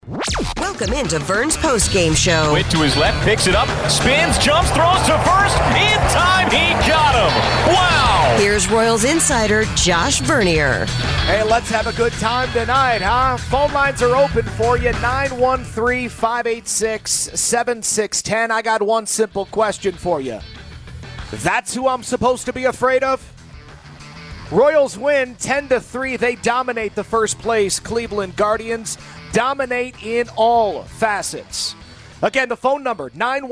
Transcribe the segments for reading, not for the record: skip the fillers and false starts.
Welcome into Vern's postgame show. Went to his left, picks it up, spins, jumps, throws to first. In time, he got him. Wow! Here's Royals insider Josh Vernier. Hey, let's have a good time tonight, huh? Phone lines are open for you, 913-586-7610. I got one simple question for you. That's who I'm supposed to be afraid of? Royals win 10-3. They dominate the first place Cleveland Guardians. Dominate in all facets. Again, the phone number,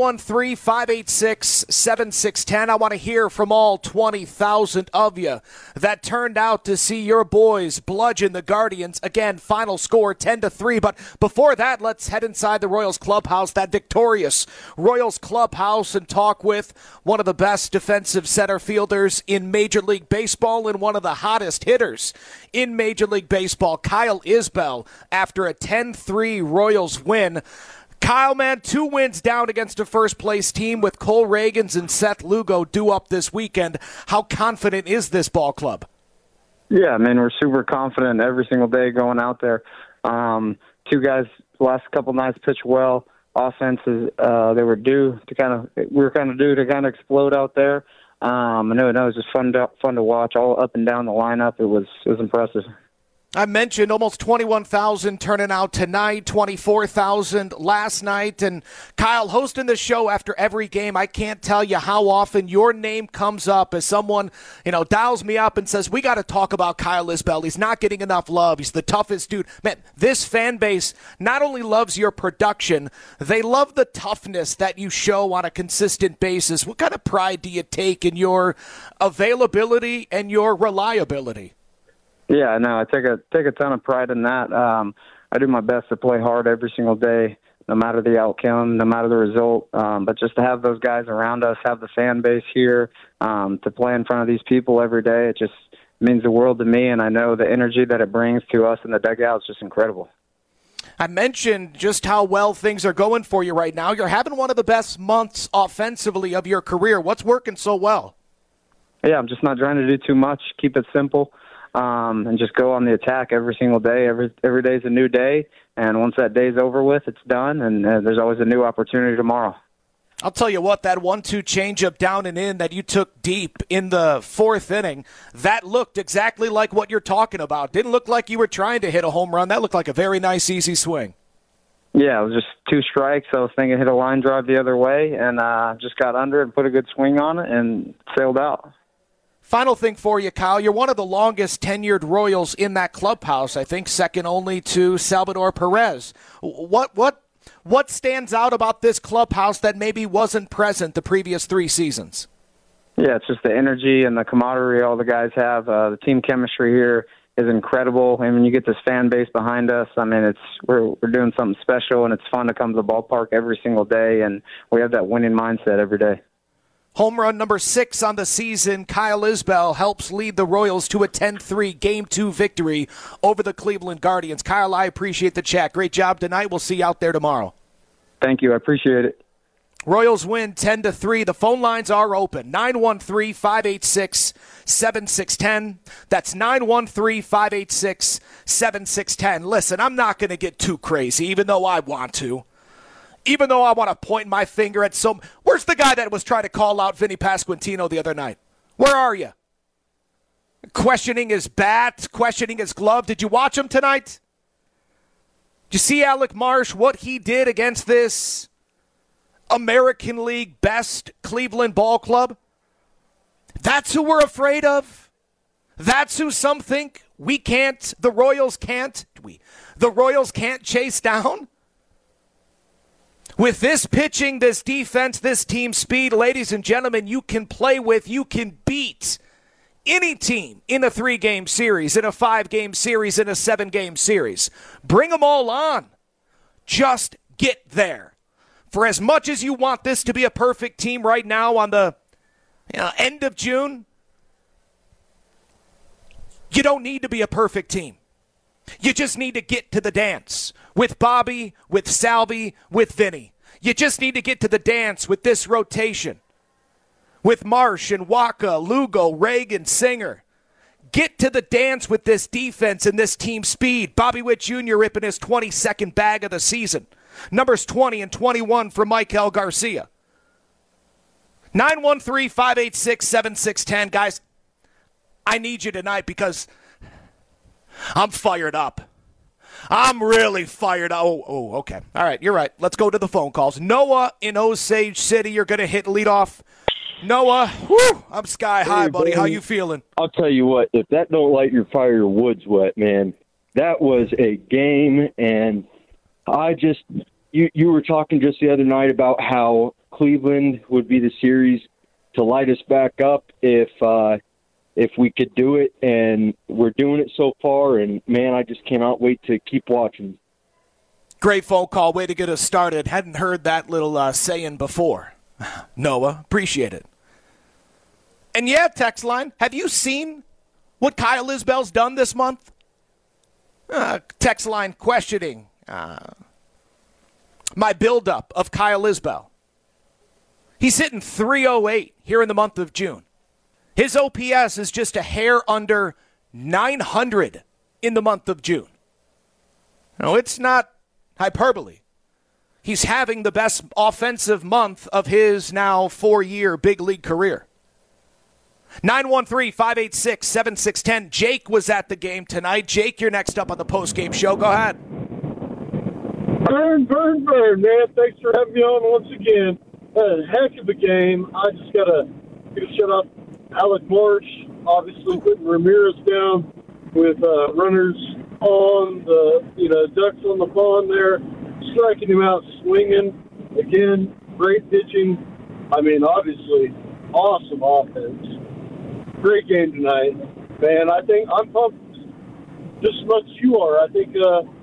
913-586-7610. I want to hear from all 20,000 of you that turned out to see your boys bludgeon the Guardians. Again, final score 10-3. But before that, let's head inside the Royals clubhouse, that victorious Royals clubhouse, and talk with one of the best defensive center fielders in Major League Baseball and one of the hottest hitters in Major League Baseball, Kyle Isbell, after a 10-3 Royals win. Kyle, man, 2 wins down against a first-place team with Cole Ragans and Seth Lugo due up this weekend. How confident is this ball club? Yeah, I mean, we're super confident every single day going out there. 2 guys last couple nights pitched well. Offenses, they were due to kind of explode out there. I know it was just fun to watch all up and down the lineup. It was impressive. I mentioned almost 21,000 turning out tonight, 24,000 last night. And Kyle, hosting the show after every game, I can't tell you how often your name comes up as someone, dials me up and says, we got to talk about Kyle Isbell. He's not getting enough love. He's the toughest dude. Man, this fan base not only loves your production, they love the toughness that you show on a consistent basis. What kind of pride do you take in your availability and your reliability? Yeah, no, I take a ton of pride in that. I do my best to play hard every single day, no matter the outcome, no matter the result. But just to have those guys around us, have the fan base here, to play in front of these people every day, it just means the world to me. And I know the energy that it brings to us in the dugout is just incredible. I mentioned just how well things are going for you right now. You're having one of the best months offensively of your career. What's working so well? Yeah, I'm just not trying to do too much. Keep it simple. And just go on the attack every single day. Every day is a new day, and once that day's over with, it's done, and there's always a new opportunity tomorrow. I'll tell you what, that 1-2 changeup down and in that you took deep in the 4th inning, that looked exactly like what you're talking about. Didn't look like you were trying to hit a home run. That looked like a very nice, easy swing. Yeah, it was just 2 strikes. I was thinking hit a line drive the other way, and just got under it and put a good swing on it and sailed out. Final thing for you, Kyle. You're one of the longest tenured Royals in that clubhouse, I think, second only to Salvador Perez. What stands out about this clubhouse that maybe wasn't present the previous 3 seasons? Yeah, it's just the energy and the camaraderie all the guys have. The team chemistry here is incredible. I mean, you get this fan base behind us. I mean, we're doing something special, and it's fun to come to the ballpark every single day, and we have that winning mindset every day. Home run number 6 on the season. Kyle Isbell helps lead the Royals to a 10-3 Game 2 victory over the Cleveland Guardians. Kyle, I appreciate the chat. Great job tonight. We'll see you out there tomorrow. Thank you. I appreciate it. Royals win 10-3. The phone lines are open. 913-586-7610. That's 913-586-7610. Listen, I'm not going to get too crazy, even though I want to. Even though I want to point my finger at some... Where's the guy that was trying to call out Vinny Pasquantino the other night? Where are you? Questioning his bat, questioning his glove. Did you watch him tonight? Did you see Alec Marsh, what he did against this American League best Cleveland ball club? That's who we're afraid of. That's who some think we can't, the Royals can't. The Royals can't chase down. With this pitching, this defense, this team speed, ladies and gentlemen, you can play with, you can beat any team in a 3-game series, in a 5-game series, in a 7-game series. Bring them all on. Just get there. For as much as you want this to be a perfect team right now on the end of June, you don't need to be a perfect team. You just need to get to the dance with Bobby, with Salvi, with Vinny. You just need to get to the dance with this rotation, with Marsh and Waka, Lugo, Reagan, Singer. get to the dance with this defense and this team speed. Bobby Witt Jr. ripping his 22nd bag of the season. Numbers 20 and 21 for Michael Garcia. 913-586-7610. Guys, I need you tonight because I'm fired up. I'm really fired up. Oh, okay. All right, you're right. Let's go to the phone calls. Noah in Osage City, you're going to hit leadoff. Noah, whew, I'm sky high, buddy. How you feeling? I'll tell you what, if that don't light your fire, your wood's wet, man. That was a game, and you were talking just the other night about how Cleveland would be the series to light us back up if we could do it, and we're doing it so far, and, man, I just cannot wait to keep watching. Great phone call. Way to get us started. Hadn't heard that little saying before. Noah, appreciate it. And yeah, text line, have you seen what Kyle Isbell's done this month? Text line questioning my buildup of Kyle Isbell. He's hitting .308 here in the month of June. His OPS is just a hair under 900 in the month of June. No, it's not hyperbole. He's having the best offensive month of his now 4-year big league career. 913-586-7610. Jake was at the game tonight. Jake, you're next up on the postgame show. Go ahead. Burn, man. Thanks for having me on once again. A heck of a game. I just got to shut up Alec Marsh, obviously putting Ramirez down with runners on the, ducks on the pond there, striking him out swinging. Again, great pitching. I mean, obviously, awesome offense. Great game tonight. Man, I think I'm pumped just as much as you are. I think,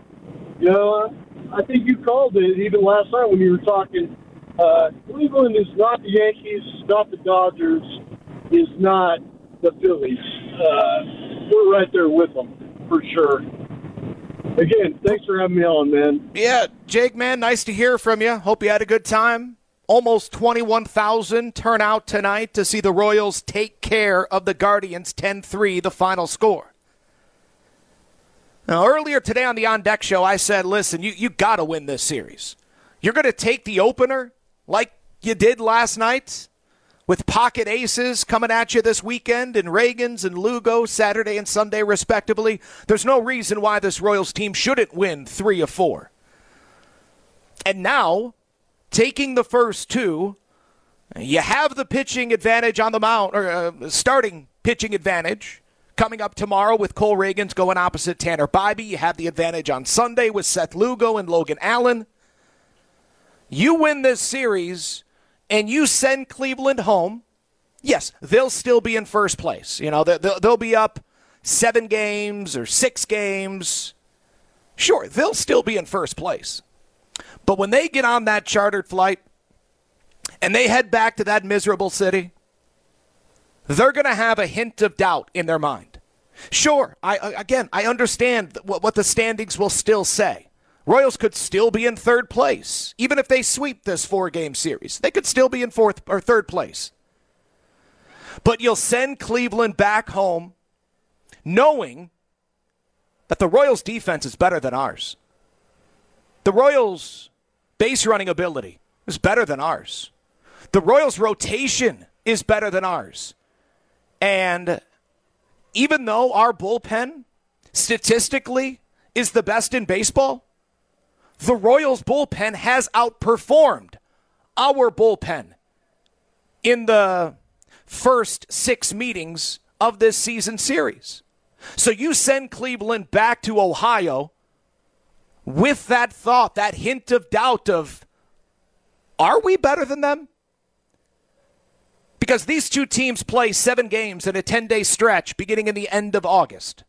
I think you called it even last night when you were talking. Cleveland is not the Yankees, not the Dodgers, is not the Phillies. We're right there with them, for sure. Again, thanks for having me on, man. Yeah, Jake, man, nice to hear from you. Hope you had a good time. Almost 21,000 turnout tonight to see the Royals take care of the Guardians 10-3, the final score. Now, earlier today on the On Deck show, I said, listen, you got to win this series. You're going to take the opener like you did last night with pocket aces coming at you this weekend and Reagans and Lugo Saturday and Sunday respectively. There's no reason why this Royals team shouldn't win 3 of 4. And now, taking the first two, you have the pitching advantage on the mound, or starting pitching advantage coming up tomorrow with Cole Reagans going opposite Tanner Bybee. You have the advantage on Sunday with Seth Lugo and Logan Allen. You win this series and you send Cleveland home. Yes, they'll still be in first place. They'll be up 7 games or 6 games. Sure, they'll still be in first place. But when they get on that chartered flight and they head back to that miserable city, they're going to have a hint of doubt in their mind. Sure, I understand what the standings will still say. Royals could still be in third place. Even if they sweep this 4-game series, they could still be in fourth or third place. But you'll send Cleveland back home knowing that the Royals' defense is better than ours. The Royals' base running ability is better than ours. The Royals' rotation is better than ours. And even though our bullpen statistically is the best in baseball, the Royals' bullpen has outperformed our bullpen in the first 6 meetings of this season series. So you send Cleveland back to Ohio with that thought, that hint of doubt of, are we better than them? Because these two teams play 7 games in a 10-day stretch beginning in the end of August.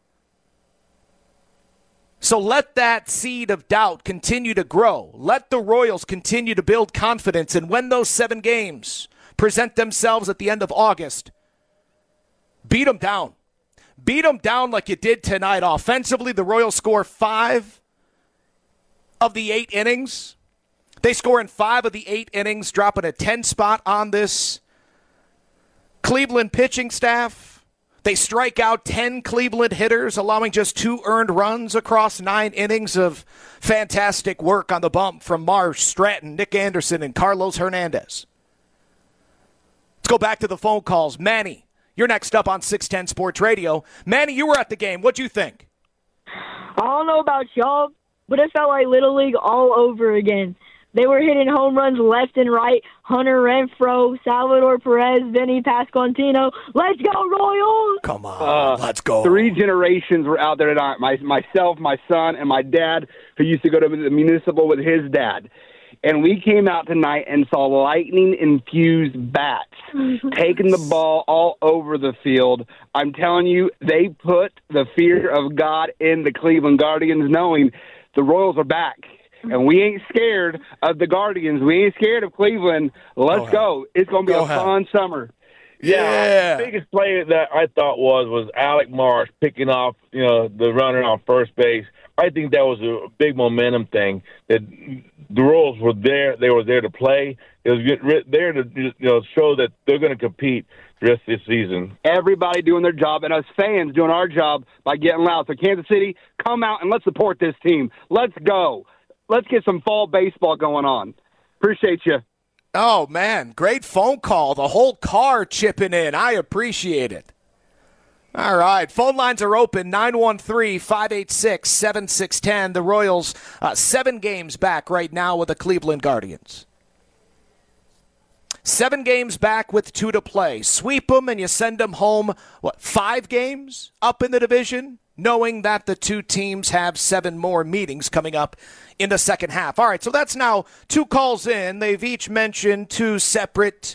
So let that seed of doubt continue to grow. Let the Royals continue to build confidence. And when those 7 games present themselves at the end of August, beat them down. Beat them down like you did tonight. Offensively, the Royals score 5 of the 8 innings. They score in 5 of the 8 innings, dropping a 10 spot on this Cleveland pitching staff. They strike out 10 Cleveland hitters, allowing just 2 earned runs across 9 innings of fantastic work on the bump from Marsh, Stratton, Nick Anderson, and Carlos Hernandez. Let's go back to the phone calls. Manny, you're next up on 610 Sports Radio. Manny, you were at the game. What'd you think? I don't know about y'all, but it felt like Little League all over again. They were hitting home runs left and right. Hunter Renfroe, Salvador Perez, Vinny Pasquantino. Let's go, Royals! Come on, let's go. 3 generations were out there tonight. Myself, my son, and my dad, who used to go to the Municipal with his dad. And we came out tonight and saw lightning-infused bats taking the ball all over the field. I'm telling you, they put the fear of God in the Cleveland Guardians, knowing the Royals are back. And we ain't scared of the Guardians. We ain't scared of Cleveland. Let's go. It's going to be a fun summer. Yeah. The biggest play that I thought was Alec Marsh picking off, the runner on first base. I think that was a big momentum thing. That the Royals were there. They were there to play. It was there to show that they're going to compete the rest of this season. Everybody doing their job, and us fans doing our job by getting loud. So Kansas City, come out and let's support this team. Let's go. Let's get some fall baseball going on. Appreciate you. Oh, man, great phone call. The whole car chipping in. I appreciate it. All right, phone lines are open, 913-586-7610. The Royals 7 games back right now with the Cleveland Guardians. 7 games back with 2 to play. Sweep them and you send them home, 5 games up in the division, knowing that the 2 teams have 7 more meetings coming up in the second half. All right, so that's now 2 calls in. They've each mentioned 2 separate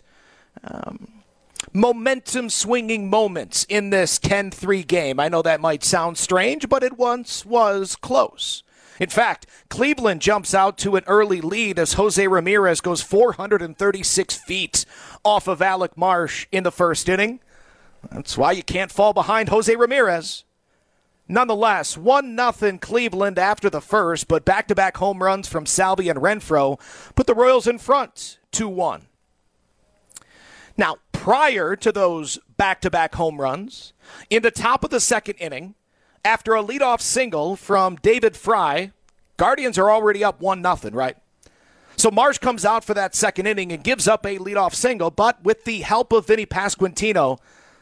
momentum-swinging moments in this 10-3 game. I know that might sound strange, but it once was close. In fact, Cleveland jumps out to an early lead as Jose Ramirez goes 436 feet off of Alec Marsh in the first inning. That's why you can't fall behind Jose Ramirez. Nonetheless, 1-0 Cleveland after the first, but back-to-back home runs from Salvi and Renfroe put the Royals in front 2-1. Now, prior to those back-to-back home runs, in the top of the second inning, after a leadoff single from David Fry, Guardians are already up 1-0, right? So Marsh comes out for that second inning and gives up a leadoff single, but with the help of Vinny Pasquantino,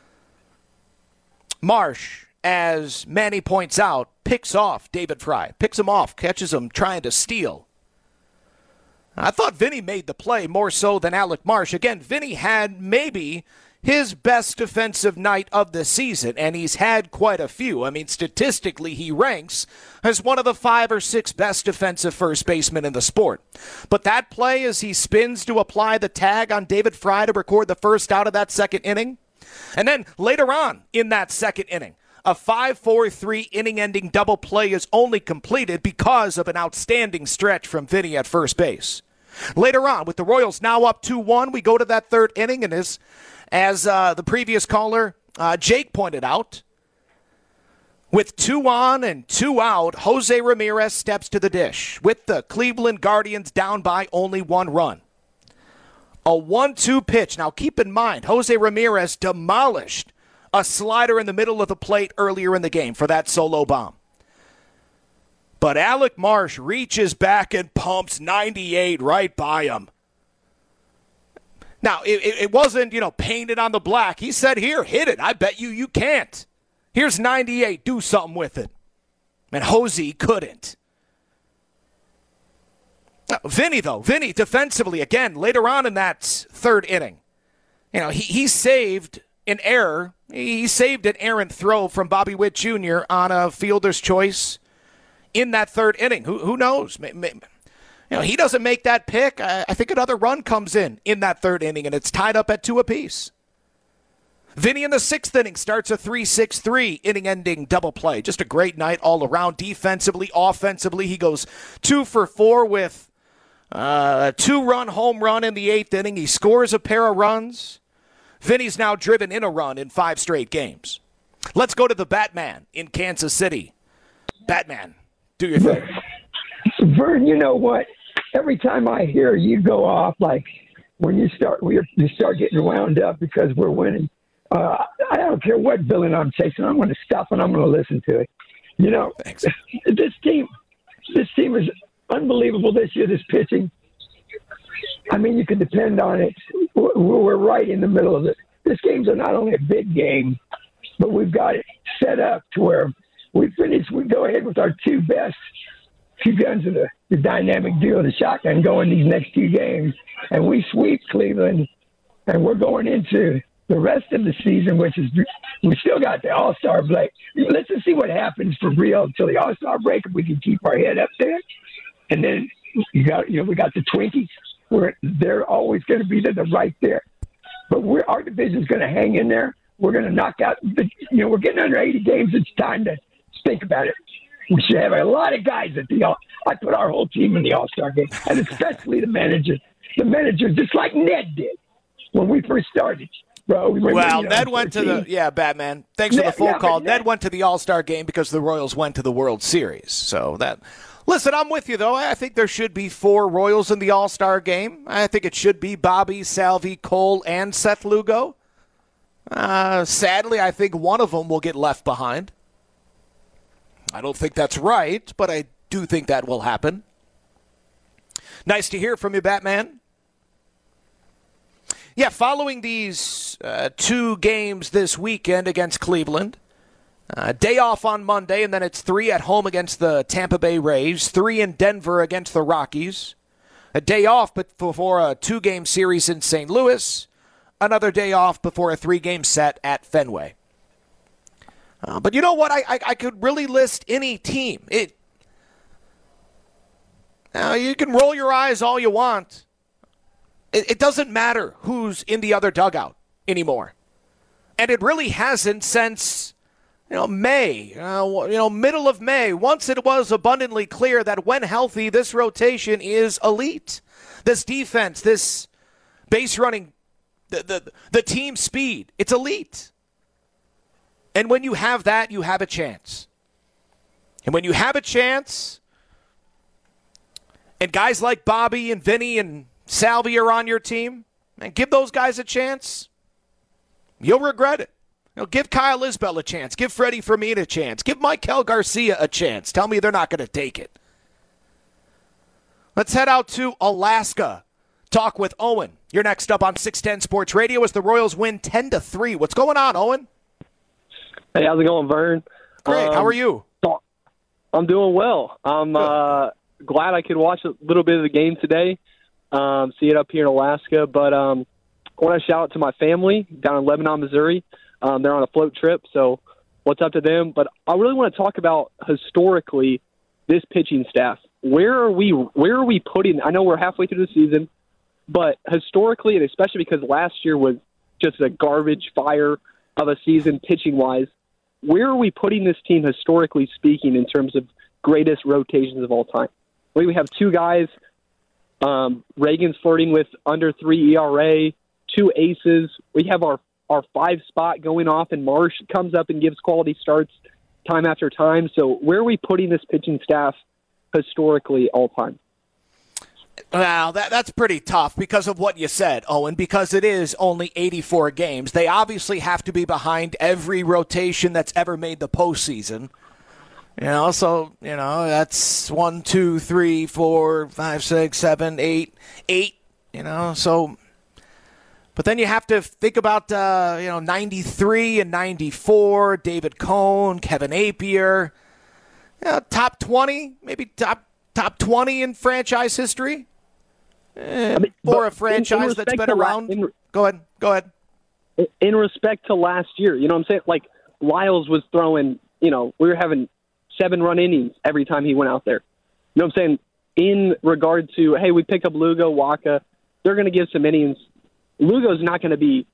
Marsh, as Manny points out, picks off David Fry, picks him off, catches him trying to steal. I thought Vinny made the play more so than Alec Marsh. Again, Vinny had maybe his best defensive night of the season, and he's had quite a few. I mean, statistically, he ranks as one of the 5 or 6 best defensive first basemen in the sport. But that play as he spins to apply the tag on David Fry to record the first out of that second inning, and then later on in that second inning, a 5-4-3 inning-ending double play is only completed because of an outstanding stretch from Vinny at first base. Later on, with the Royals now up 2-1, we go to that third inning, and as the previous caller, Jake, pointed out, with 2 on and 2 out, Jose Ramirez steps to the dish with the Cleveland Guardians down by only 1 run. A 1-2 pitch. Now, keep in mind, Jose Ramirez demolished a slider in the middle of the plate earlier in the game for that solo bomb. But Alec Marsh reaches back and pumps 98 right by him. Now, it wasn't, painted on the black. He said, here, hit it. I bet you can't. Here's 98. Do something with it. And Jose couldn't. Vinny defensively, again, later on in that third inning, he saved an error. He saved an errant throw from Bobby Witt Jr. on a fielder's choice in that third inning. Who knows? He doesn't make that pick. I think another run comes in that third inning, and it's tied up at 2 apiece. Vinny in the 6th inning starts a 3-6-3 inning-ending double play. Just a great night all around. Defensively, offensively, he goes 2 for 4 with a 2-run home run in the 8th inning. He scores a pair of runs. Vinny's now driven in a run in 5 straight games. Let's go to the Batman in Kansas City. Batman, do your thing. Vern, you know what? Every time I hear you go off, like when you start getting wound up because we're winning, I don't care what villain I'm chasing. I'm going to stop and I'm going to listen to it. You know, Thanks. This team is unbelievable this year, this pitching. I mean, you can depend on it. We're right in the middle of it. This game's not only a big game, but we've got it set up to where we go ahead with our two best guns of the dynamic duo, the shotgun, going these next two games, and we sweep Cleveland, and we're going into the rest of the season, which is we still got the All-Star break. Let's just see what happens for real until the All-Star break, if we can keep our head up there. And then we got the Twinkies. They're always going to be there, right there. But our division's going to hang in there. We're going to knock out. We're getting under 80 games. It's time to think about it. We should have a lot of guys I put our whole team in the All-Star game, and especially the manager. The manager, just like Ned did when we first started. Bro, Ned went to Batman. Thanks for the phone call. Ned went to the All-Star game because the Royals went to the World Series. So listen, I'm with you, though. I think there should be 4 Royals in the All-Star game. I think it should be Bobby, Salvi, Cole, and Seth Lugo. Sadly, I think one of them will get left behind. I don't think that's right, but I do think that will happen. Nice to hear from you, Batman. Yeah, following these 2 games this weekend against Cleveland, day off on Monday, and then it's 3 at home against the Tampa Bay Rays, 3 in Denver against the Rockies, a day off before a 2-game series in St. Louis, another day off before a 3-game set at Fenway. But you know what? I could really list any team. Now, you can roll your eyes all you want. It doesn't matter who's in the other dugout anymore. And it really hasn't since, May, middle of May. Once it was abundantly clear that when healthy, this rotation is elite. This defense, this base running, the team speed, it's elite. And when you have that, you have a chance. And when you have a chance, and guys like Bobby and Vinny and Salvi are on your team, and give those guys a chance, you'll regret it. Give Kyle Isbell a chance. Give Freddie Fermin a chance. Give Maikel Garcia a chance. Tell me they're not going to take it. Let's head out to Alaska. Talk with Owen. You're next up on 610 Sports Radio as the Royals win 10-3. What's going on, Owen? Hey, how's it going, Vern? Great. How are you? I'm doing well. I'm glad I could watch a little bit of the game today. See it up here in Alaska. But I want to shout out to my family down in Lebanon, Missouri. They're on a float trip, so what's up to them? But I really want to talk about historically this pitching staff. Where are we putting? I know we're halfway through the season, but historically, and especially because last year was just a garbage fire of a season pitching-wise, where are we putting this team historically speaking in terms of greatest rotations of all time? We have 2 guys. Reagan's flirting with under 3 ERA, 2 aces. We have our 5 spot going off, and Marsh comes up and gives quality starts time after time. So where are we putting this pitching staff historically all time? Well, that's pretty tough because of what you said, Owen, because it is only 84 games. They obviously have to be behind every rotation that's ever made the postseason. That's 1, 2, 3, 4, 5, 6, 7, 8, so. But then you have to think about, 93 and 94, David Cone, Kevin Appier, top 20, maybe top 20 in franchise history for a franchise that's been around. Go ahead. In respect to last year, you know what I'm saying? Like, Lyles was throwing, we were having 7-run innings every time he went out there. You know what I'm saying? In regard to, hey, we pick up Lugo, Waka, they're going to give some innings. Lugo's not going to be,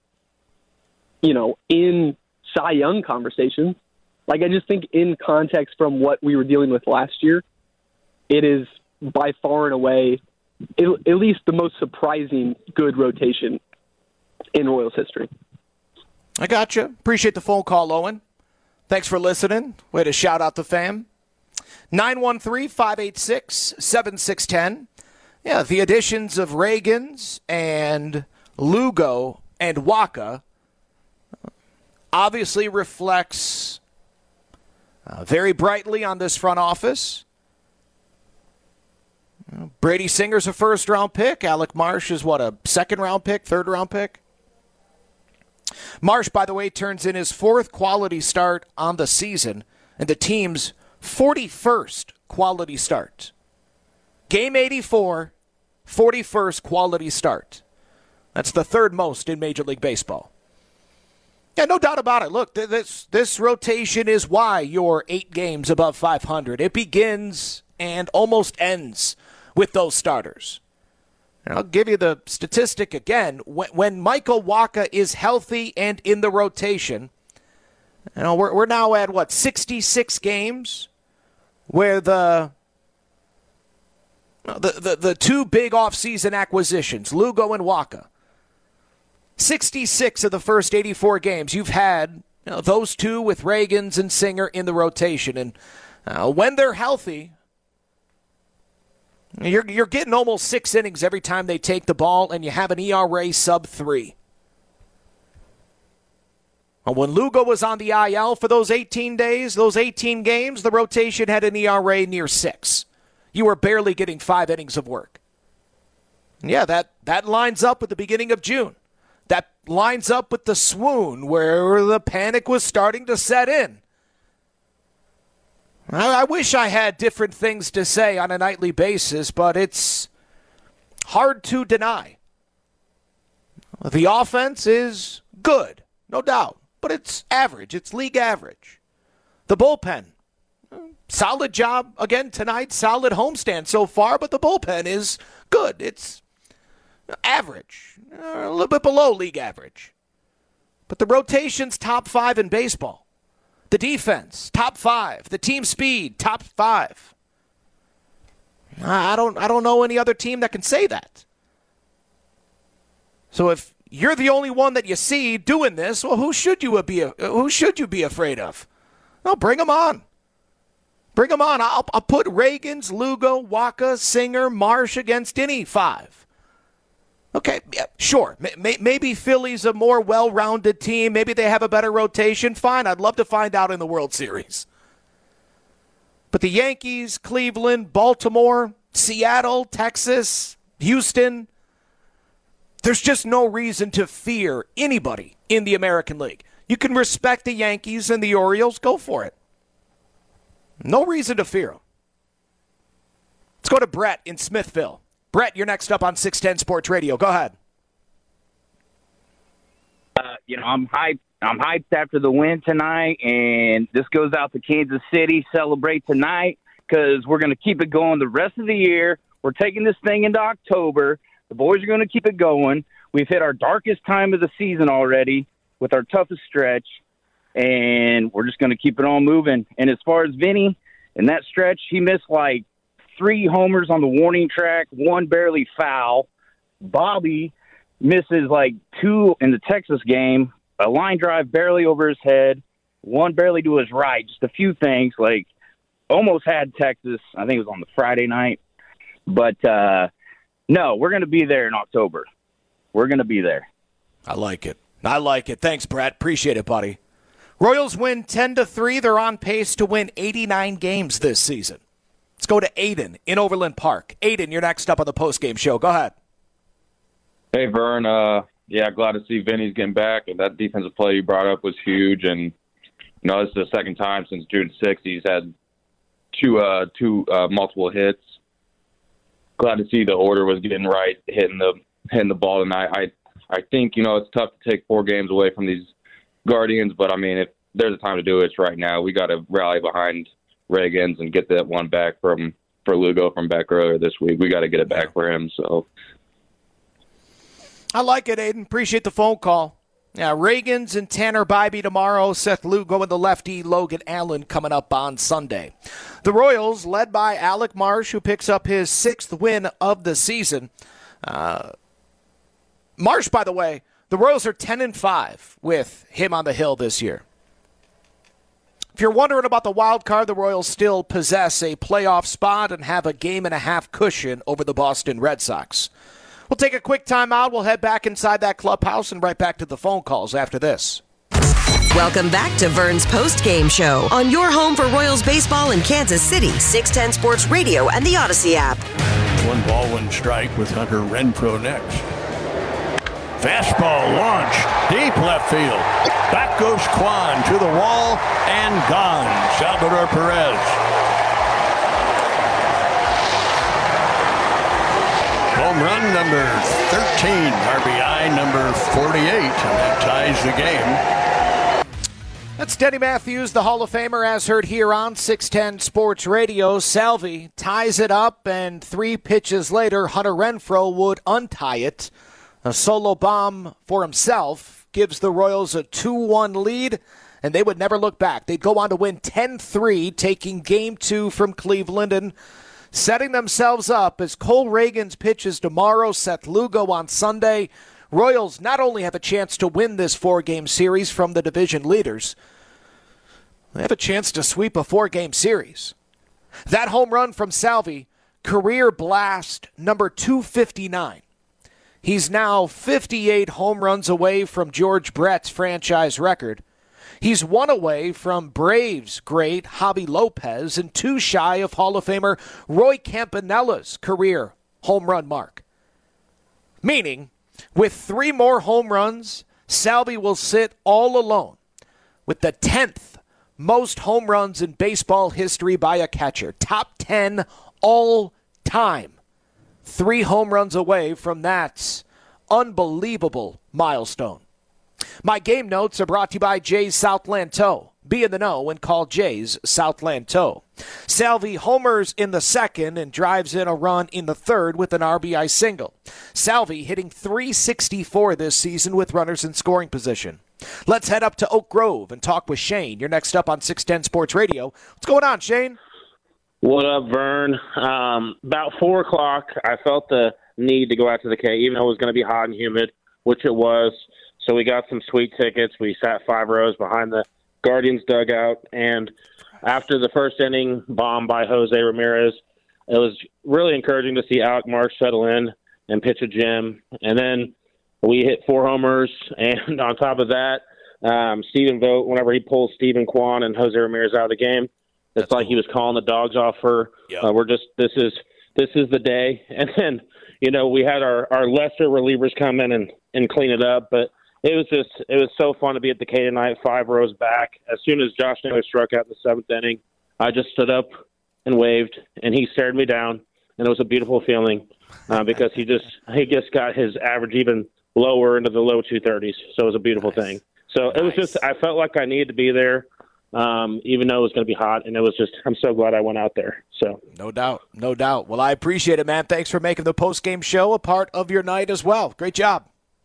in Cy Young conversations. Like, I just think in context from what we were dealing with last year, it is by far and away at least the most surprising good rotation in Royals history. I got you. Appreciate the phone call, Owen. Thanks for listening. Way to shout out the fam. 913-586-7610. Yeah, the additions of Reagans and Lugo and Waka obviously reflects very brightly on this front office. Brady Singer's a first-round pick. Alec Marsh is, a second-round pick, third-round pick? Marsh, by the way, turns in his fourth quality start on the season and the team's 41st quality start. Game 84, 41st quality start. That's the third most in Major League Baseball. Yeah, no doubt about it. Look, this rotation is why you're 8 games above 500. It begins and almost ends with those starters. And I'll give you the statistic again. When Michael Wacha is healthy and in the rotation, we're now at, 66 games where the two big offseason acquisitions, Lugo and Wacha, 66 of the first 84 games, you've had those two with Ragans and Singer in the rotation. And when they're healthy, you're getting almost 6 innings every time they take the ball, and you have an ERA sub 3. When Lugo was on the IL for those 18 days, those 18 games, the rotation had an ERA near 6. You were barely getting 5 innings of work. And yeah, that lines up with the beginning of June. That lines up with the swoon where the panic was starting to set in. I wish I had different things to say on a nightly basis, but it's hard to deny. The offense is good, no doubt, but it's average. It's league average. The bullpen, solid job again tonight, solid homestand so far, but the bullpen is good. It's average, a little bit below league average. But the rotation's top 5 in baseball. The defense, top 5. The team speed, top 5. I don't know any other team that can say that. So if you're the only one that you see doing this, well, who should you be afraid of? Well, bring them on. Bring them on. I'll put Ragans, Lugo, Wacha, Singer, Marsh against any 5. Okay, yeah, sure. Maybe Philly's a more well-rounded team. Maybe they have a better rotation. Fine, I'd love to find out in the World Series. But the Yankees, Cleveland, Baltimore, Seattle, Texas, Houston, there's just no reason to fear anybody in the American League. You can respect the Yankees and the Orioles. Go for it. No reason to fear them. Let's go to Brett in Smithville. Brett, you're next up on 610 Sports Radio. Go ahead. I'm hyped. I'm hyped after the win tonight, and this goes out to Kansas City. Celebrate tonight because we're going to keep it going the rest of the year. We're taking this thing into October. The boys are going to keep it going. We've hit our darkest time of the season already with our toughest stretch, and we're just going to keep it on moving. And as far as Vinny, in that stretch, he missed 3 homers on the warning track, 1 barely foul. Bobby misses 2 in the Texas game, a line drive barely over his head, 1 barely to his right, just a few things. Almost had Texas. I think it was on the Friday night. But, no, we're going to be there in October. We're going to be there. I like it. Thanks, Brett. Appreciate it, buddy. Royals win 10-3. They're on pace to win 89 games this season. Let's go to Aiden in Overland Park. Aiden, you're next up on the postgame show. Go ahead. Hey, Vern. Glad to see Vinny's getting back. And that defensive play you brought up was huge. And, this is the second time since June 6th he's had two multiple hits. Glad to see the order was getting right, hitting the ball tonight. I think, it's tough to take 4 games away from these Guardians. But, if there's a time to do it, it's right now. We got to rally behind Ragans and get that one back for Lugo from back earlier this week. We got to get it back for him. So I like it, Aiden. Appreciate the phone call. Yeah, Ragans and Tanner Bybee tomorrow. Seth Lugo and the lefty Logan Allen coming up on Sunday. The Royals, led by Alec Marsh, who picks up his 6th win of the season. Marsh, by the way, the Royals are 10-5 with him on the hill this year. If you're wondering about the wild card, the Royals still possess a playoff spot and have a 1.5 cushion over the Boston Red Sox. We'll take a quick timeout. We'll head back inside that clubhouse and right back to the phone calls after this. Welcome back to Vern's Post-Game Show on your home for Royals baseball in Kansas City, 610 Sports Radio and the Odyssey app. 1-1 strike with Hunter Renfroe next. Fastball launched deep left field. Back goes Kwan to the wall and gone. Salvador Perez. Home run number 13, RBI number 48, and that ties the game. That's Denny Matthews, the Hall of Famer, as heard here on 610 Sports Radio. Salvi ties it up, and 3 pitches later, Hunter Renfroe would untie it. A solo bomb for himself gives the Royals a 2-1 lead, and they would never look back. They'd go on to win 10-3, taking Game 2 from Cleveland and setting themselves up as Cole Reagans pitches tomorrow, Seth Lugo on Sunday. Royals not only have a chance to win this 4-game series from the division leaders, they have a chance to sweep a 4-game series. That home run from Salvi, career blast number 259. He's now 58 home runs away from George Brett's franchise record. He's 1 away from Braves great Javi Lopez and 2 shy of Hall of Famer Roy Campanella's career home run mark. Meaning, with 3 more home runs, Salvi will sit all alone with the 10th most home runs in baseball history by a catcher. Top 10 all time. 3 home runs away from that unbelievable milestone. My game notes are brought to you by Jay's Southland Tow. Be in the know and call Jay's Southland Tow. Salvi homers in the second and drives in a run in the third with an RBI single. Salvi hitting .364 this season with runners in scoring position. Let's head up to Oak Grove and talk with Shane. You're next up on 610 Sports Radio. What's going on, Shane? What up, Vern? About 4 o'clock, I felt the need to go out to the K, even though it was going to be hot and humid, which it was. So we got some sweet tickets. We sat 5 rows behind the Guardians dugout. And after the first inning bomb by Jose Ramirez, it was really encouraging to see Alec Marsh settle in and pitch a gem. And then we hit 4 homers. And on top of that, Stephen Vogt, whenever he pulls Stephen Kwan and Jose Ramirez out of the game, it's like he was calling the dogs off for, this is the day. And then, we had our lesser relievers come in and clean it up. But it was so fun to be at the K tonight, 5 rows back. As soon as Josh Naylor struck out in the 7th inning, I just stood up and waved, and he stared me down. And it was a beautiful feeling because he just got his average even lower into the low 230s. So it was a beautiful thing. So it was just, I felt like I needed to be there. Even though it was going to be hot, and I'm so glad I went out there. So no doubt. Well, I appreciate it, man. Thanks for making the post-game show a part of your night as well. Great job.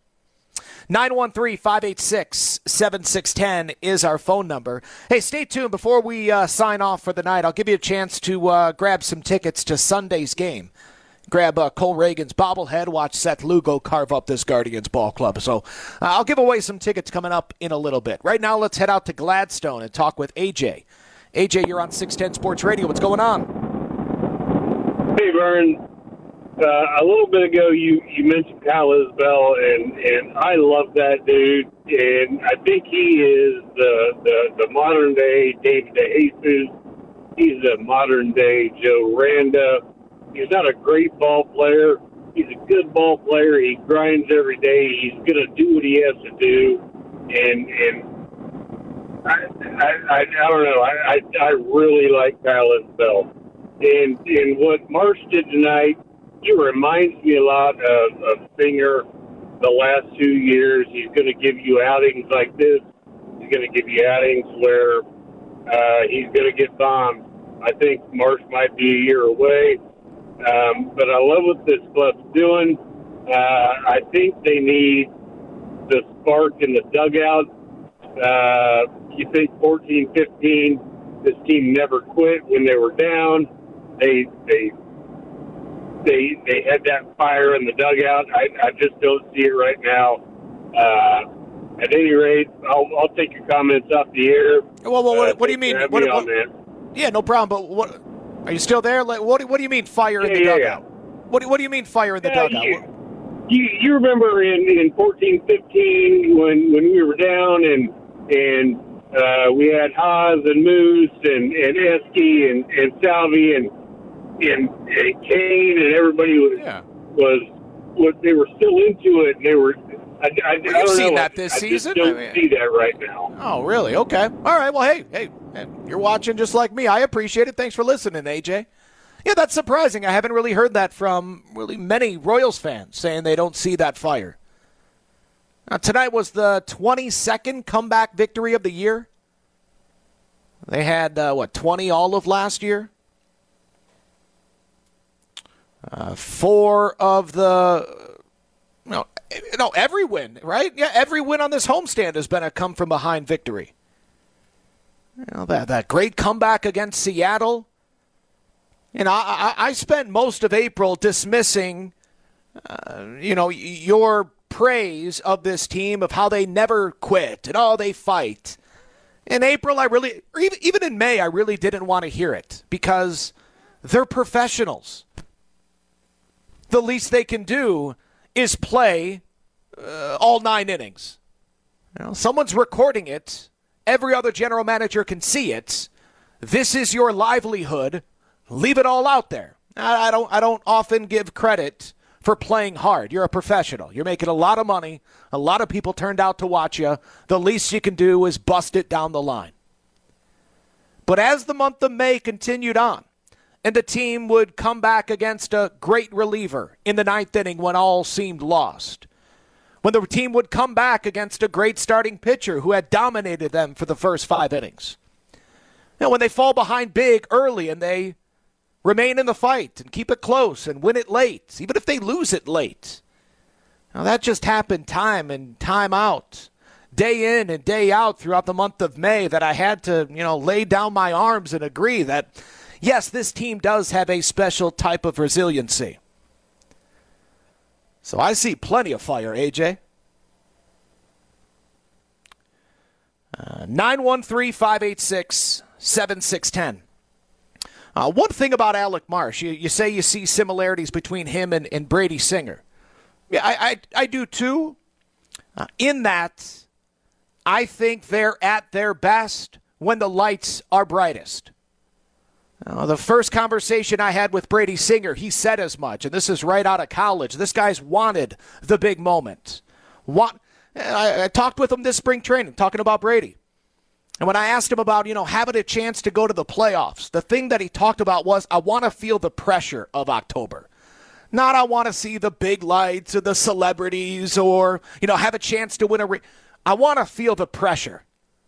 913-586-7610 is our phone number. Hey, stay tuned. Before we sign off for the night, I'll give you a chance to grab some tickets to Sunday's game. Grab Cole Reagans' bobblehead, watch Seth Lugo carve up this Guardians ball club. So I'll give away some tickets coming up in a little bit. Right now, let's head out to Gladstone and talk with AJ. AJ, you're on 610 Sports Radio. What's going on? Hey, Vern. A little bit ago, you mentioned Kyle Isbell, and I love that dude. And I think he is the modern-day David DeJesus. He's a modern-day Joe Randa. He's not a great ball player. He's a good ball player. He grinds every day. He's going to do what he has to do. And I don't know. I really like Kyle Isbell. And what Marsh did tonight, he reminds me a lot of Singer the last 2 years. He's going to give you outings like this. He's going to give you outings where he's going to get bombed. I think Marsh might be a year away. But I love what this club's doing. I think they need the spark in the dugout. You think 14-15, this team never quit when they were down. They had that fire in the dugout. I just don't see it right now. At any rate, I'll take your comments off the air. Well, what do you mean? Yeah, no problem. But what? Are you still there? What do you mean fire in the dugout? Yeah. What do you mean fire in the dugout? You remember in 14-15 when we were down and and we had Haas and Moose and Esky and Salvi and Kane, and everybody was they were still into it, and they were. I You've seen that this season? I just don't see that right now. Oh, really? Okay. All right. Well, hey, you're watching just like me. I appreciate it. Thanks for listening, AJ. Yeah, that's surprising. I haven't really heard that from really many Royals fans saying they don't see that fire. Now, tonight was the 22nd comeback victory of the year. They had, 20 all of last year? 4 of the... No, every win, right? Yeah, every win on this homestand has been a come-from-behind victory. That great comeback against Seattle. I spent most of April dismissing, your praise of this team, of how they never quit and they fight. In April, even in May, I really didn't want to hear it because they're professionals. The least they can do is play all 9 innings. Someone's recording it. Every other general manager can see it. This is your livelihood. Leave it all out there. I don't often give credit for playing hard. You're a professional. You're making a lot of money. A lot of people turned out to watch you. The least you can do is bust it down the line. But as the month of May continued on, and the team would come back against a great reliever in the 9th inning when all seemed lost, when the team would come back against a great starting pitcher who had dominated them for the first 5 innings, when they fall behind big early and they remain in the fight and keep it close and win it late, even if they lose it late. Now, that just happened time and time out, day in and day out throughout the month of May, that I had to, lay down my arms and agree that, yes, this team does have a special type of resiliency. So I see plenty of fire, AJ. 913-586-7610. One thing about Alec Marsh, you say you see similarities between him and Brady Singer. Yeah, I do too, in that I think they're at their best when the lights are brightest. The first conversation I had with Brady Singer, he said as much, and this is right out of college. This guy's wanted the big moment. I talked with him this spring training, talking about Brady. And when I asked him about, having a chance to go to the playoffs, the thing that he talked about was, I want to feel the pressure of October. Not I want to see the big lights or the celebrities or, have a chance to win a I want to feel the pressure.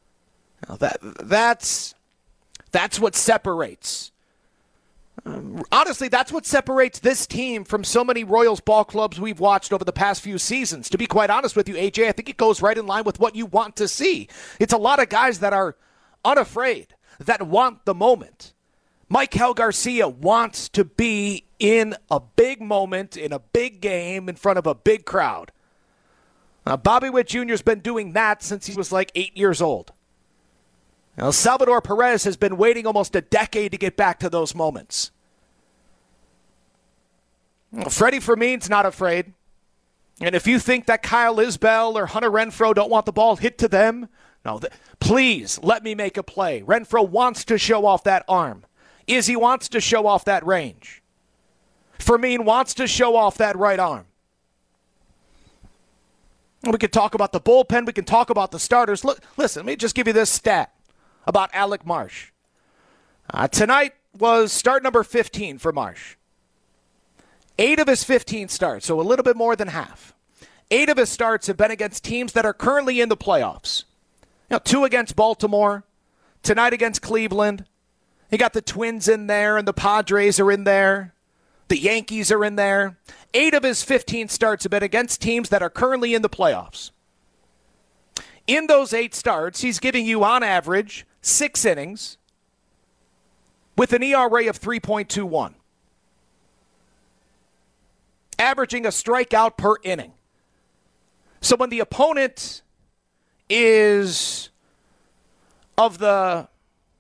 That's what separates. Honestly, that's what separates this team from so many Royals ball clubs we've watched over the past few seasons. To be quite honest with you, AJ, I think it goes right in line with what you want to see. It's a lot of guys that are unafraid, that want the moment. Maikel Garcia wants to be in a big moment, in a big game, in front of a big crowd. Bobby Witt Jr. has been doing that since he was like 8 years old. Salvador Perez has been waiting almost a decade to get back to those moments. Freddie Fermin's not afraid. And if you think that Kyle Isbell or Hunter Renfroe don't want the ball hit to them, no, please let me make a play. Renfroe wants to show off that arm. Izzy wants to show off that range. Fermin wants to show off that right arm. We can talk about the bullpen. We can talk about the starters. Look, listen, let me just give you this stat about Alec Marsh. Tonight was start number 15 for Marsh. 8 of his 15 starts, so a little bit more than half. 8 of his starts have been against teams that are currently in the playoffs. 2 against Baltimore, tonight against Cleveland. You got the Twins in there, and the Padres are in there. The Yankees are in there. 8 of his 15 starts have been against teams that are currently in the playoffs. In those 8 starts, he's giving you, on average, 6 innings with an ERA of 3.21. Averaging a strikeout per inning. So when the opponent is of the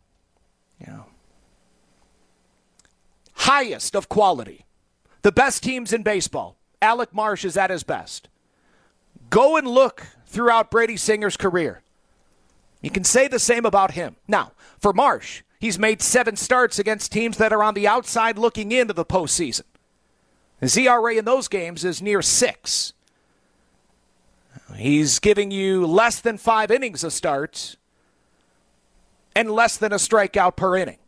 highest of quality, the best teams in baseball, Alec Marsh is at his best. Go and look throughout Brady Singer's career. You can say the same about him. Now, for Marsh, he's made 7 starts against teams that are on the outside looking into the postseason. His ERA in those games is near 6. He's giving you less than 5 innings of starts and less than a strikeout per inning.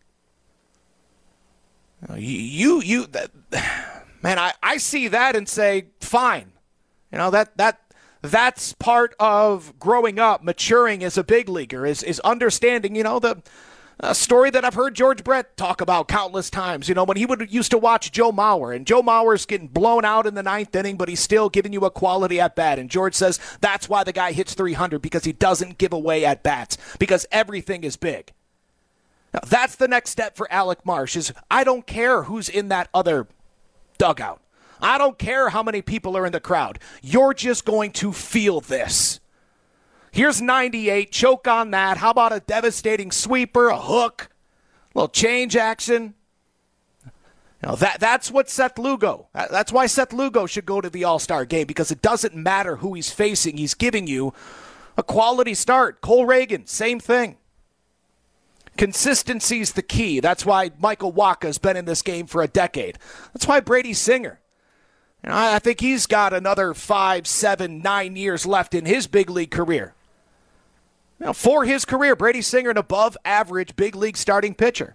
Man, I see that and say, fine. You know, that's part of growing up, maturing as a big leaguer, is understanding, you know, the story that I've heard George Brett talk about countless times, you know, when he used to watch Joe Mauer, and Joe Mauer's getting blown out in the 9th inning, but he's still giving you a quality at-bat. And George says that's why the guy hits 300, because he doesn't give away at-bats, because everything is big. Now, that's the next step for Alec Marsh, is I don't care who's in that other dugout. I don't care how many people are in the crowd. You're just going to feel this. Here's 98, choke on that. How about a devastating sweeper, a hook, a little change action? Now that's what Seth Lugo. That's why Seth Lugo should go to the All-Star game, because it doesn't matter who he's facing. He's giving you a quality start. Cole Reagan, same thing. Consistency's the key. That's why Michael Wacha's been in this game for a decade. That's why Brady Singer, you know, I think he's got another 5, 7, 9 years left in his big league career. You know, for his career, Brady Singer, an above-average big league starting pitcher.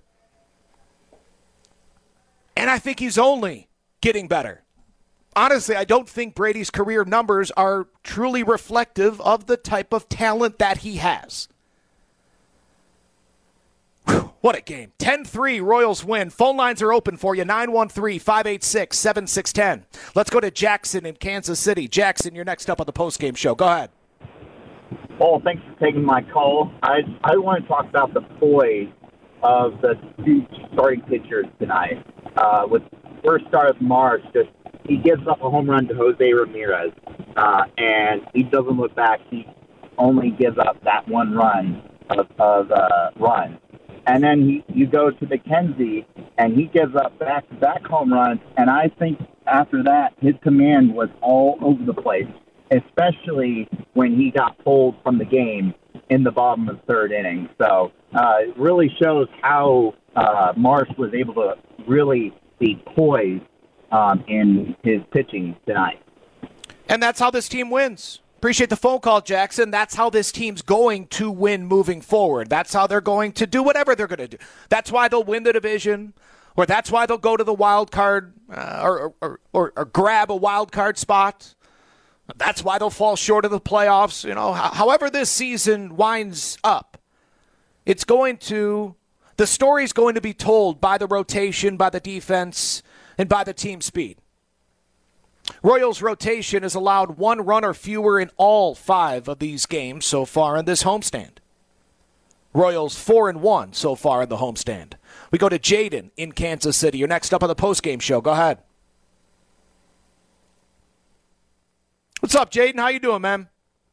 And I think he's only getting better. Honestly, I don't think Brady's career numbers are truly reflective of the type of talent that he has. Whew, what a game. 10-3, Royals win. Phone lines are open for you, 913-586-7610. Let's go to Jackson in Kansas City. Jackson, you're next up on the postgame show. Go ahead. Well, thanks for taking my call. I want to talk about the poise of the 2 starting pitchers tonight. With first start of Marsh, he gives up a home run to Jose Ramirez, and he doesn't look back. He only gives up that 1 run of run. And then you go to McKenzie, and he gives up back-to-back home runs, and I think after that his command was all over the place, especially when he got pulled from the game in the bottom of the 3rd inning. So it really shows how Marsh was able to really be poised in his pitching tonight. And that's how this team wins. Appreciate the phone call, Jackson. That's how this team's going to win moving forward. That's how they're going to do whatever they're going to do. That's why they'll win the division, or that's why they'll go to the wild card or grab a wild card spot. That's why they'll fall short of the playoffs. You know, however this season winds up, the story's going to be told by the rotation, by the defense, and by the team speed. Royals rotation has allowed 1 run or fewer in all 5 of these games so far in this homestand. Royals 4-1 so far in the homestand. We go to Jaden in Kansas City. You're next up on the postgame show. Go ahead. What's up, Jaden? How you doing, man?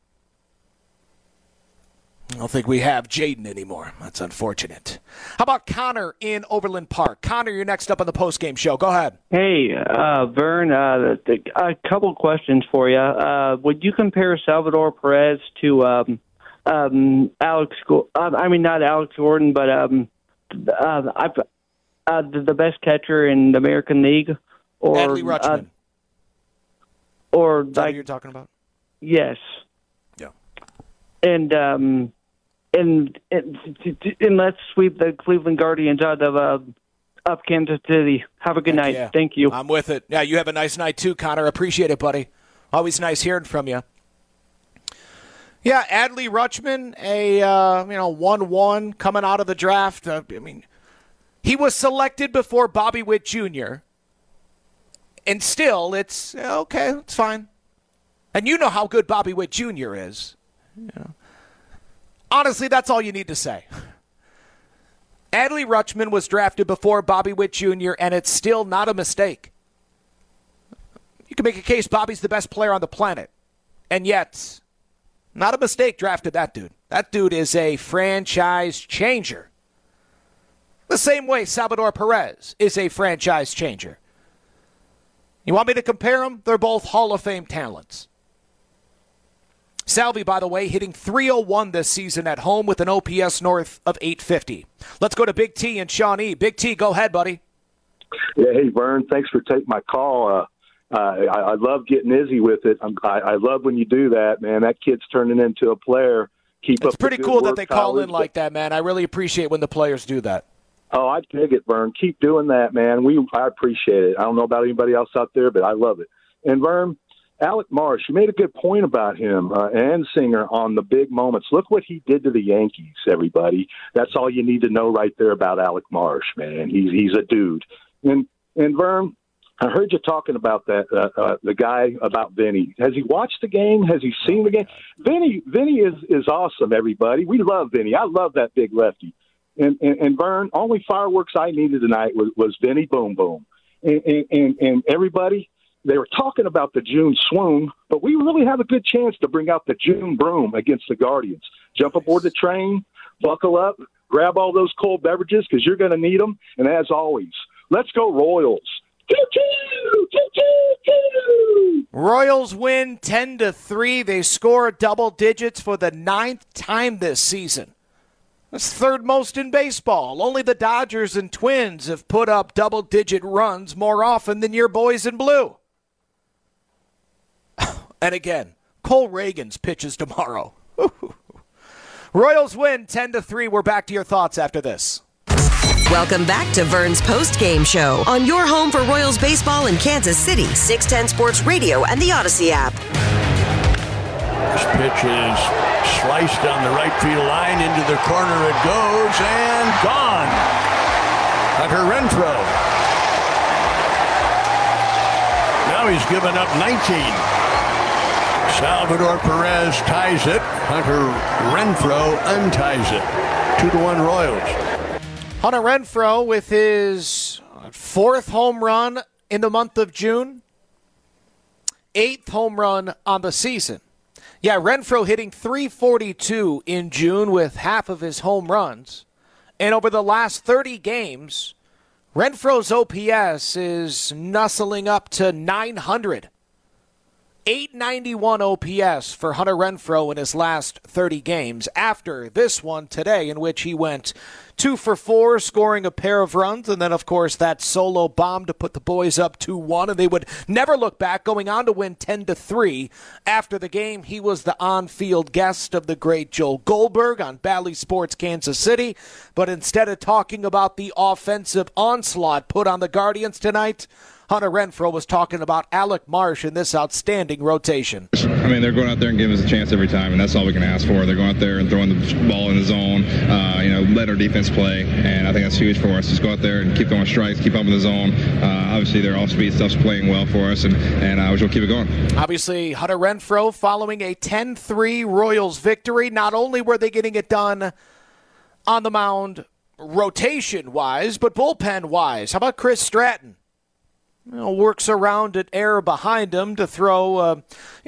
I don't think we have Jaden anymore. That's unfortunate. How about Connor in Overland Park? Connor, you're next up on the postgame show. Go ahead. Hey, Vern, a couple questions for you. Would you compare Salvador Perez to Alex? Not Alex Gordon, but the best catcher in the American League, or Adley Rutschman. Or is that what you're talking about? Yes. Yeah. And let's sweep the Cleveland Guardians out of up Kansas City. Have a good night. Yeah. Thank you. I'm with it. Yeah, you have a nice night too, Connor. Appreciate it, buddy. Always nice hearing from you. Yeah, Adley Rutschman, a 1-1 coming out of the draft. He was selected before Bobby Witt Jr., and still, it's okay. It's fine. And you know how good Bobby Witt Jr. is. You know. Honestly, that's all you need to say. Adley Rutschman was drafted before Bobby Witt Jr., and it's still not a mistake. You can make a case Bobby's the best player on the planet, and yet, not a mistake drafted that dude. That dude is a franchise changer. The same way Salvador Perez is a franchise changer. You want me to compare them? They're both Hall of Fame talents. Salvi, by the way, hitting .301 this season at home with an OPS north of 850. Let's go to Big T and Shawnee. Big T, go ahead, buddy. Yeah, hey, Vern, thanks for taking my call. I love getting Izzy with it. I love when you do that, man. That kid's turning into a player. It's pretty cool that they call in like that, man. I really appreciate when the players do that. Oh, I dig it, Vern. Keep doing that, man. I appreciate it. I don't know about anybody else out there, but I love it. And, Vern, Alec Marsh, you made a good point about him and Singer on the big moments. Look what he did to the Yankees, everybody. That's all you need to know right there about Alec Marsh, man. He's a dude. And Vern, I heard you talking about that the guy about Vinny. Has he watched the game? Has he seen the game? Vinny is awesome, everybody. We love Vinny. I love that big lefty. And Vern, only fireworks I needed tonight was Vinny Boom Boom. And everybody, they were talking about the June swoon, but we really have a good chance to bring out the June broom against the Guardians. Jump aboard the train, buckle up, grab all those cold beverages because you're going to need them. And as always, let's go Royals. Royals win 10-3. They score double digits for the 9th time this season. That's third most in baseball. Only the Dodgers and Twins have put up double-digit runs more often than your boys in blue. And again, Cole Reagans pitches tomorrow. Royals win 10-3. We're back to your thoughts after this. Welcome back to Vern's Post-Game Show on your home for Royals baseball in Kansas City, 610 Sports Radio and the Odyssey app. This pitch is sliced down the right field line. Into the corner it goes, and gone. Hunter Renfroe. Now he's given up 19. Salvador Perez ties it. Hunter Renfroe unties it. 2-1 Royals. Hunter Renfroe with his 4th home run in the month of June. 8th home run on the season. Yeah, Renfroe hitting .342 in June with half of his home runs. And over the last 30 games, Renfroe's OPS is nuzzling up to 900. 891 OPS for Hunter Renfroe in his last 30 games after this one today, in which he went 2 for 4, scoring a pair of runs, and then, of course, that solo bomb to put the boys up 2-1, and they would never look back, going on to win 10-3. After the game, he was the on-field guest of the great Joel Goldberg on Bally Sports Kansas City, but instead of talking about the offensive onslaught put on the Guardians tonight, Hunter Renfroe was talking about Alec Marsh in this outstanding rotation. I mean, they're going out there and giving us a chance every time, and that's all we can ask for. They're going out there and throwing the ball in the zone, let our defense play, and I think that's huge for us. Just go out there and keep throwing strikes, keep up in the zone. Obviously, their off-speed stuff's playing well for us, and we should keep it going. Obviously, Hunter Renfroe following a 10-3 Royals victory. Not only were they getting it done on the mound rotation-wise, but bullpen-wise. How about Chris Stratton? Works around an error behind him to throw, he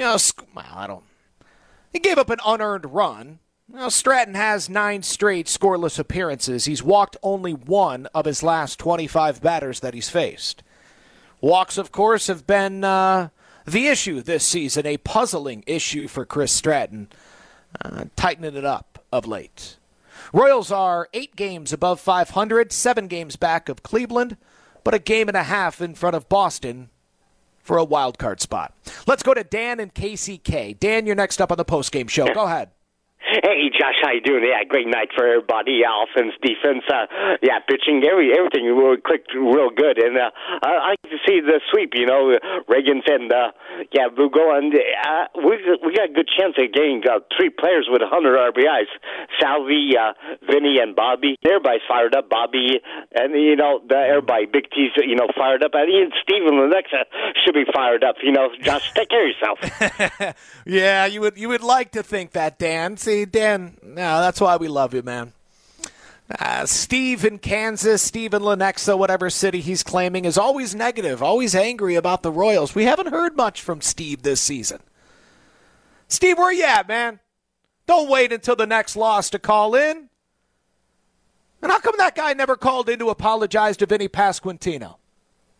gave up an unearned run. Stratton has 9 straight scoreless appearances. He's walked only 1 of his last 25 batters that he's faced. Walks, of course, have been the issue this season, a puzzling issue for Chris Stratton, tightening it up of late. Royals are 8 games above 500, 7 games back of Cleveland, but a game and a half in front of Boston for a wild card spot. Let's go to Dan and KCK. Dan, you're next up on the postgame show. Go ahead. Hey, Josh, how you doing? Yeah, great night for everybody. Offense, defense, pitching, everything clicked real good. And I like to see the sweep, Reagans and, Lugo. And we got a good chance of getting 3 players with 100 RBIs. Salvi, Vinny, and Bobby. Everybody's fired up. Bobby and, everybody, Big T's, fired up. And even Steven Lenexa should be fired up. Josh, take care of yourself. Yeah, you would like to think that, Dan. See, Dan, no, that's why we love you, man. Steve in Kansas, Steve in Lenexa, whatever city he's claiming, is always negative, always angry about the Royals. We haven't heard much from Steve this season. Steve, where you at, man? Don't wait until the next loss to call in. And how come that guy never called in to apologize to Vinny Pasquantino?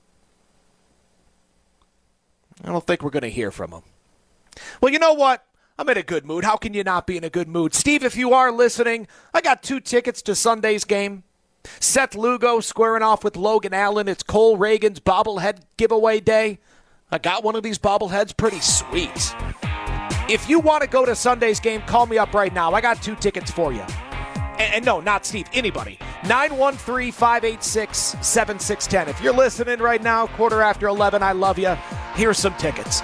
I don't think we're going to hear from him. Well, you know what? I'm in a good mood. How can you not be in a good mood? Steve, if you are listening, I got 2 tickets to Sunday's game. Seth Lugo squaring off with Logan Allen. It's Cole Reagan's bobblehead giveaway day. I got one of these bobbleheads. Pretty sweet. If you want to go to Sunday's game, call me up right now. I got 2 tickets for you. And no, not Steve, anybody. 913-586-7610. If you're listening right now, 11:15, I love you. Here's some tickets.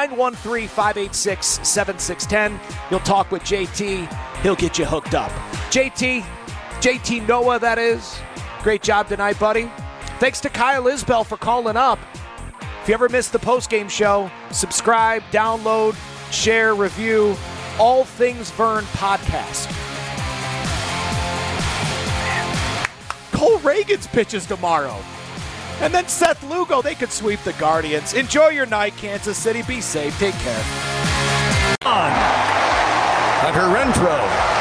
913-586-7610. You'll talk with JT. He'll get you hooked up. JT Noah, that is. Great job tonight, buddy. Thanks to Kyle Isbell for calling up. If you ever missed the postgame show, subscribe, download, share, review, All Things Vern podcast. Cole Reagan's pitches tomorrow. And then Seth Lugo, they could sweep the Guardians. Enjoy your night, Kansas City. Be safe. Take care. Hunter Renfroe.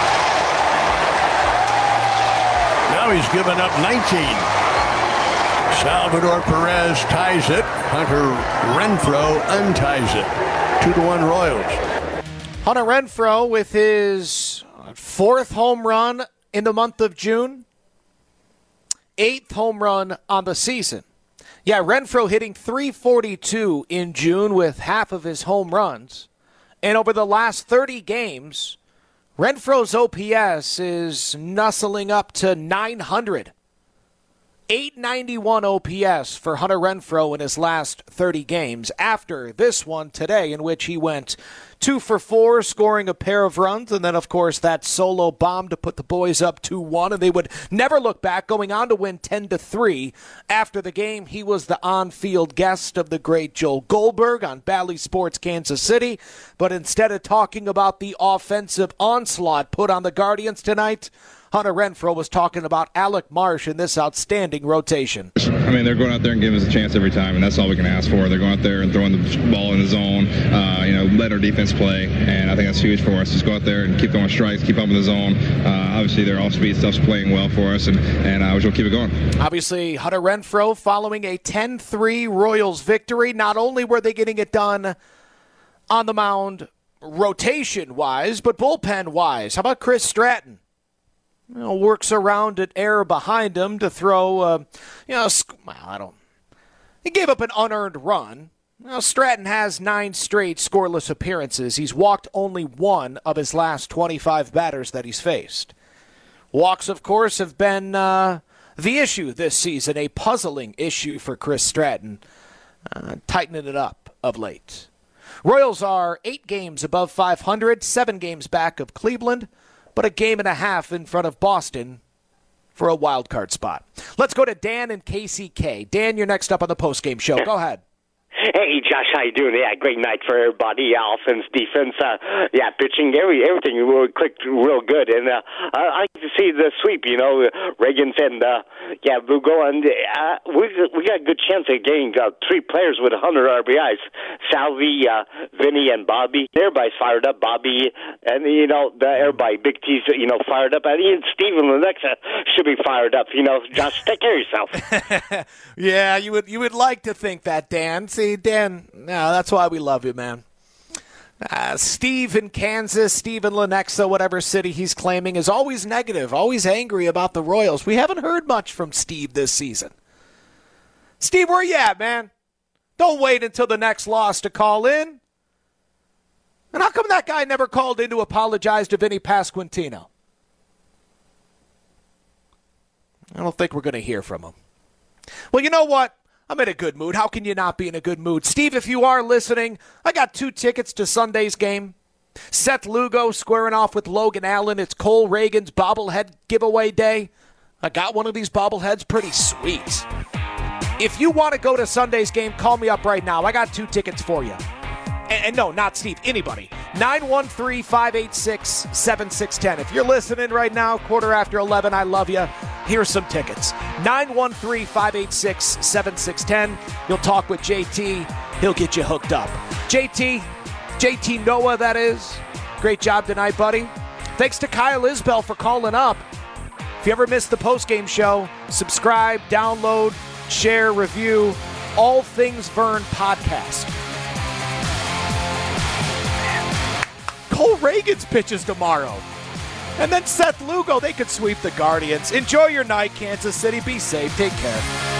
Now he's given up 19. Salvador Perez ties it. Hunter Renfroe unties it. 2-1 Royals. Hunter Renfroe with his 4th home run in the month of June. 8th home run on the season. Yeah, Renfroe hitting .342 in June with half of his home runs. And over the last 30 games, Renfroe's OPS is nuzzling up to 900. 891 OPS for Hunter Renfroe in his last 30 games after this one today, in which he went 2 for 4, scoring a pair of runs, and then, of course, that solo bomb to put the boys up 2-1, and they would never look back, going on to win 10-3. After the game, he was the on-field guest of the great Joel Goldberg on Bally Sports Kansas City, but instead of talking about the offensive onslaught put on the Guardians tonight, Hunter Renfroe was talking about Alec Marsh in this outstanding rotation. I mean, they're going out there and giving us a chance every time, and that's all we can ask for. They're going out there and throwing the ball in the zone, let our defense play, and I think that's huge for us. Just go out there and keep throwing strikes, keep up in the zone. Obviously, their off-speed stuff's playing well for us, and we should keep it going. Obviously, Hunter Renfroe following a 10-3 Royals victory. Not only were they getting it done on the mound rotation-wise, but bullpen-wise. How about Chris Stratton? Works around at air behind him to throw, he gave up an unearned run. Stratton has 9 straight scoreless appearances. He's walked only 1 of his last 25 batters that he's faced. Walks, of course, have been the issue this season, a puzzling issue for Chris Stratton, tightening it up of late. Royals are 8 games above 500, 7 games back of Cleveland, but a game and a half in front of Boston for a wild card spot. Let's go to Dan and KCK. Dan, you're next up on the postgame show. Go ahead. Hey, Josh, how you doing? Yeah, great night for everybody. Offense, defense, pitching, everything clicked real good. And I like to see the sweep, Reagan's and, Lugo. And we got a good chance of getting 3 players with 100 RBIs. Salvi, Vinny, and Bobby. Everybody's fired up. Bobby and, everybody, Big T's, fired up. And even Steven Lenexa should be fired up. Josh, take care of yourself. Yeah, you would like to think that, Dan. See, Dan, no, that's why we love you, man. Steve in Kansas, Steve in Lenexa, whatever city he's claiming, is always negative, always angry about the Royals. We haven't heard much from Steve this season. Steve, where you at, man? Don't wait until the next loss to call in. And how come that guy never called in to apologize to Vinny Pasquantino? I don't think we're going to hear from him. Well, you know what? I'm in a good mood. How can you not be in a good mood? Steve, if you are listening, I got 2 tickets to Sunday's game. Seth Lugo squaring off with Logan Allen. It's Cole Reagan's bobblehead giveaway day. I got one of these bobbleheads. Pretty sweet. If you want to go to Sunday's game, call me up right now. I got 2 tickets for you. And no, not Steve, anybody. 913-586-7610. If you're listening right now, 11:15, I love you. Here's some tickets. 913-586-7610. You'll talk with JT. He'll get you hooked up. JT Noah, that is. Great job tonight, buddy. Thanks to Kyle Isbell for calling up. If you ever missed the postgame show, subscribe, download, share, review, All Things Vern podcast. till Reagan's pitches tomorrow. And then Seth Lugo, they could sweep the Guardians. Enjoy your night, Kansas City. Be safe. Take care.